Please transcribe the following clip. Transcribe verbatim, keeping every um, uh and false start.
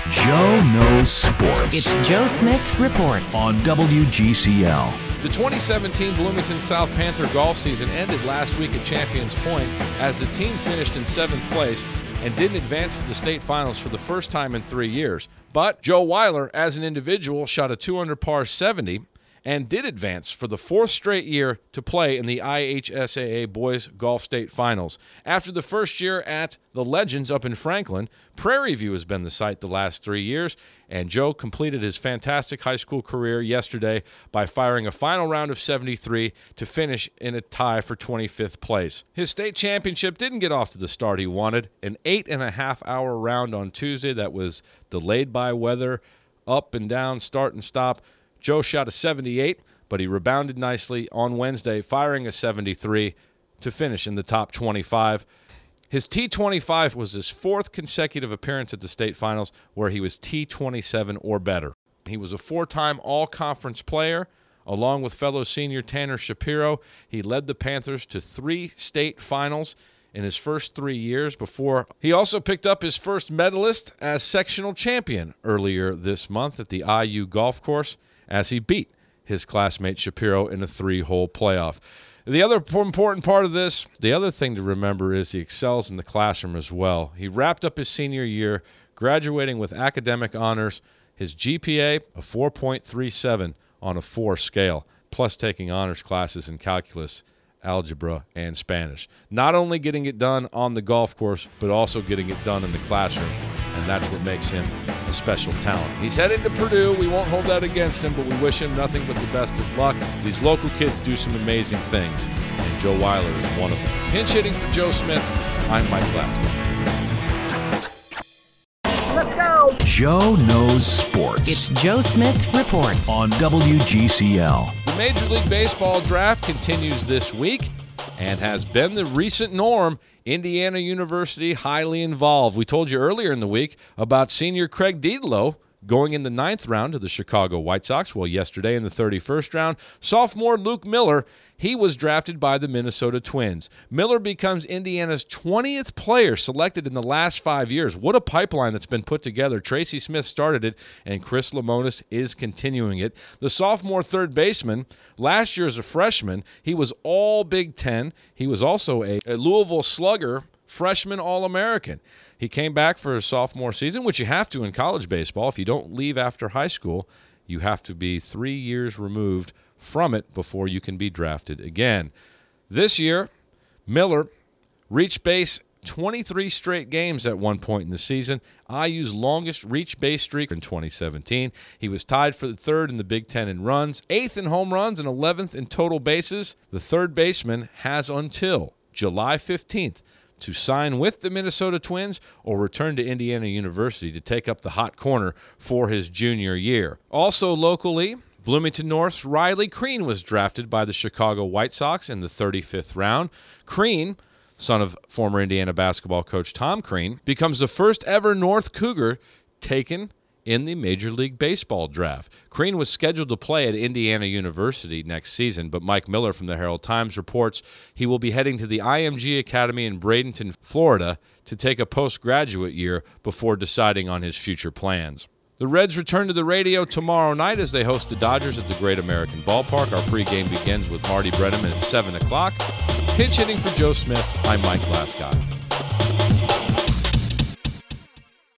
Joe Knows Sports. It's Joe Smith Reports on W G C L. The twenty seventeen Bloomington South Panther golf season ended last week at Champions Point as the team finished in seventh place and didn't advance to the state finals for the first time in three years. But Joe Weiler, as an individual, shot a two under par seventy and did advance for the fourth straight year to play in the I H S A A Boys Golf State Finals. After the first year at the Legends up in Franklin, Prairie View has been the site the last three years, and Joe completed his fantastic high school career yesterday by firing a final round of seventy-three to finish in a tie for twenty-fifth place. His state championship didn't get off to the start he wanted. An eight and a half hour round on Tuesday that was delayed by weather, up and down, start and stop. Joe shot a seventy-eight, but he rebounded nicely on Wednesday, firing a seventy-three to finish in the top twenty-five. His T twenty-five was his fourth consecutive appearance at the state finals where he was T twenty-seven or better. He was a four-time all-conference player. Along with fellow senior Tanner Shapiro, he led the Panthers to three state finals in his first three years before he also picked up his first medalist as sectional champion earlier this month at the I U golf course, as he beat his classmate Shapiro in a three-hole playoff. The other important part of this, the other thing to remember is he excels in the classroom as well. He wrapped up his senior year, graduating with academic honors, his G P A a four point three seven on a four scale, plus taking honors classes in calculus, algebra, and Spanish. Not only getting it done on the golf course, but also getting it done in the classroom, and that's what makes him a special talent. He's headed to Purdue. We won't hold that against him, but we wish him nothing but the best of luck. These local kids do some amazing things, and Joe Weiler is one of them. Pinch hitting for Joe Smith, I'm Mike Glasgow. Let's go! Joe Knows Sports. It's Joe Smith Reports on W G C L. The Major League Baseball draft continues this week and has been the recent norm. Indiana University highly involved. We told you earlier in the week about senior Craig Dietlow going in the ninth round to the Chicago White Sox. Well, yesterday in the thirty-first round, sophomore Luke Miller, he was drafted by the Minnesota Twins. Miller becomes Indiana's twentieth player selected in the last five years. What a pipeline that's been put together. Tracy Smith started it, and Chris Lemonis is continuing it. The sophomore third baseman, last year as a freshman, he was all Big Ten. He was also a, a Louisville Slugger freshman All-American. He came back for his sophomore season, which you have to in college baseball. If you don't leave after high school, you have to be three years removed from it before you can be drafted again. This year, Miller reached base twenty-three straight games at one point in the season. I U's longest reach base streak in twenty seventeen. He was tied for the third in the Big Ten in runs, eighth in home runs, and eleventh in total bases. The third baseman has until July fifteenth to sign with the Minnesota Twins or return to Indiana University to take up the hot corner for his junior year. Also locally, Bloomington North's Riley Crean was drafted by the Chicago White Sox in the thirty-fifth round. Crean, son of former Indiana basketball coach Tom Crean, becomes the first ever North Cougar taken in the Major League Baseball draft. Crean was scheduled to play at Indiana University next season, but Mike Miller from the Herald Times reports he will be heading to the I M G Academy in Bradenton, Florida, to take a postgraduate year before deciding on his future plans. The Reds return to the radio tomorrow night as they host the Dodgers at the Great American Ballpark. Our pregame begins with Marty Brennaman at seven o'clock. Pitch hitting for Joe Smith, I'm Mike Glasgow.